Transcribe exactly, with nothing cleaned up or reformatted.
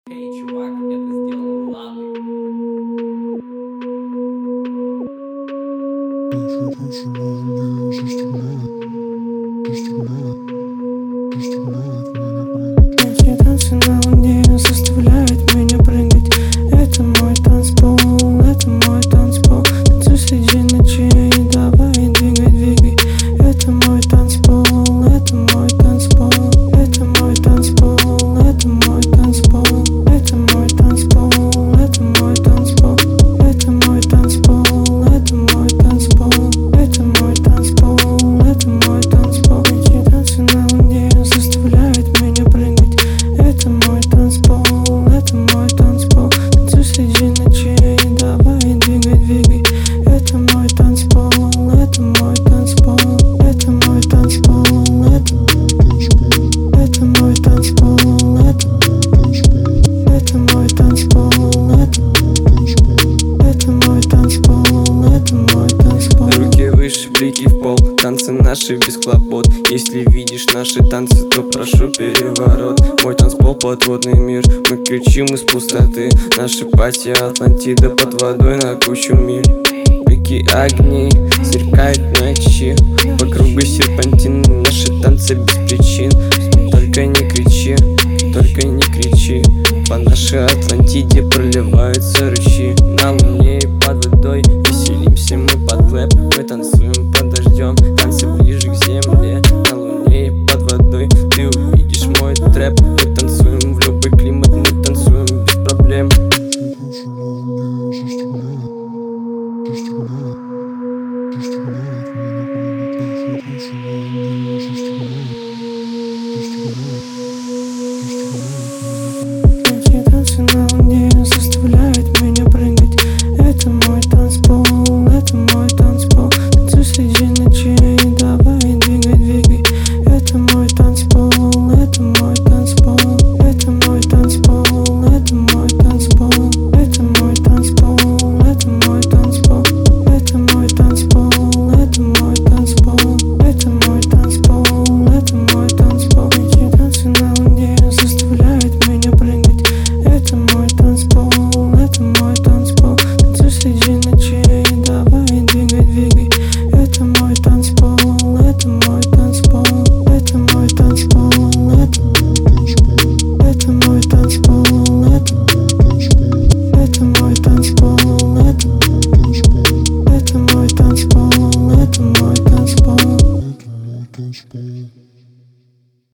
Эй, чувак, это сделал Лавы. Эти танцы на луне заставляют меня прыгать. Это мой танцпол, это мой танцпол. Танцуй среди ночей, давай двигай, двигай. Это мой танцпол, это мой танцпол. Это мой танцпол, это мой танцпол. Это мой танцпол, это мой танцпол. Это мой танцпол, это мой танцпол. Это мой танцпол, это мой танцпол. Эти танцы на луне заставляют меня прыгать. Это мой танцпол, это мой танцпол. Танцуй среди ночей, давай двигай, двигай. Это мой танцпол, это мой танцпол. Это мой танцпол, это это мой танцпол, это это мой танцпол, это это мой танцпол, это мой танцпол. Руки выше, блики в пол, танцы наши без хлопот. Если видишь наши танцы, то прошу переворот. Мой танцпол, подводный мир, мы кричим из пустоты. Наши пати Атлантида под водой на кучу миль. Блики огней сверкают ночи, по кругу серпантин. Наши танцы без причин. Только не кричи, только не кричи. По нашей Атлантиде проливаются ручьи. На луне и под водой веселимся мы под клэп. Мы танцуем под дождем, танцы ближе к земле.